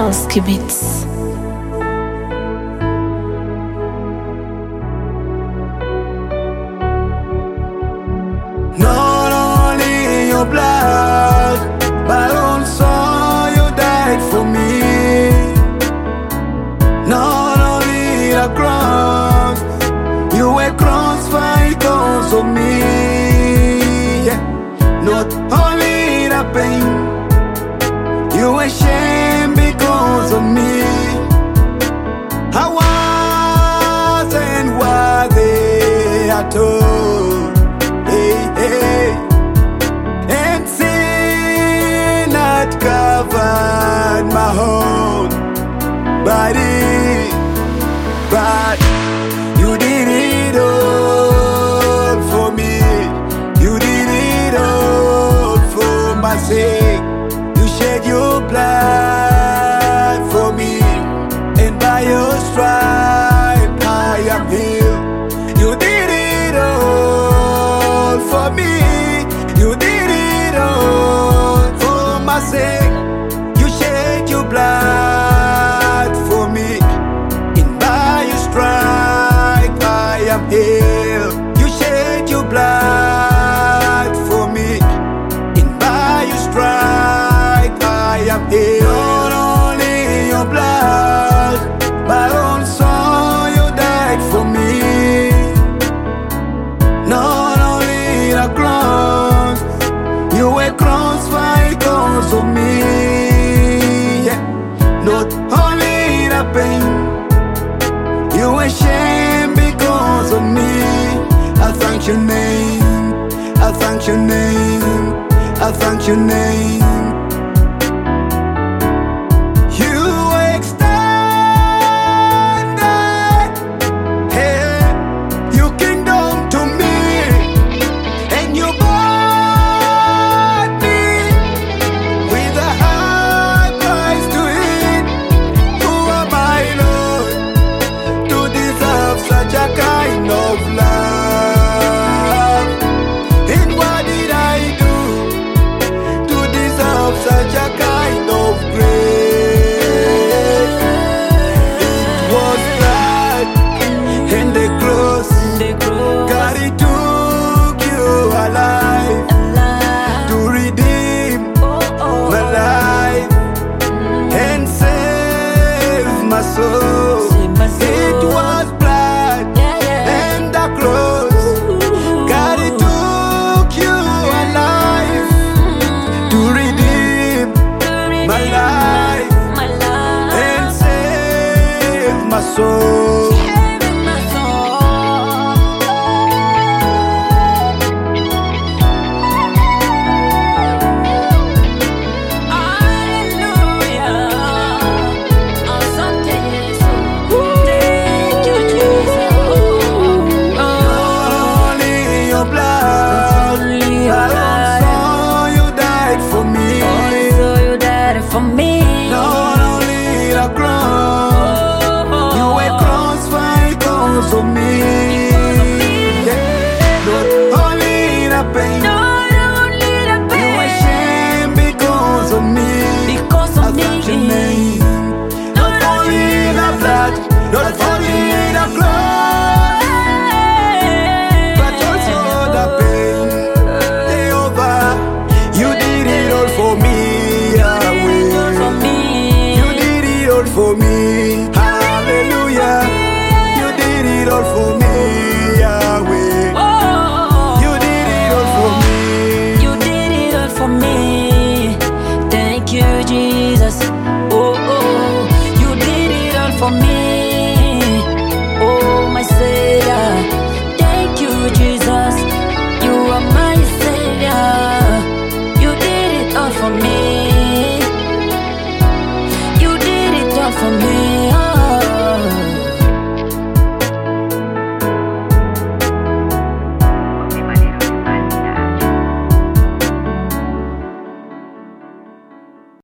Husky Beats. Not only your blood, but also you died for me. Not only the cross, you were crucified because of me. Yeah. Not only the pain, you were shamed because of me. I wasn't worthy at all. Hey, hey. And sin had covered my whole body, but you did it all for me. You did it all for my sake. You shed your blood for me, and by your stripe I am healed. You did it all for me. You did it all for my sake. You shed your blood for me, and by your stripe I am healed. You shed your blood for me, and by your stripe I am healed. Not only your blood, but also you died for me. Not only the cross, you were crucified because of me. Yeah. Not only the pain, you were shamed because of me. I thank your name, I thank your name, I thank your name.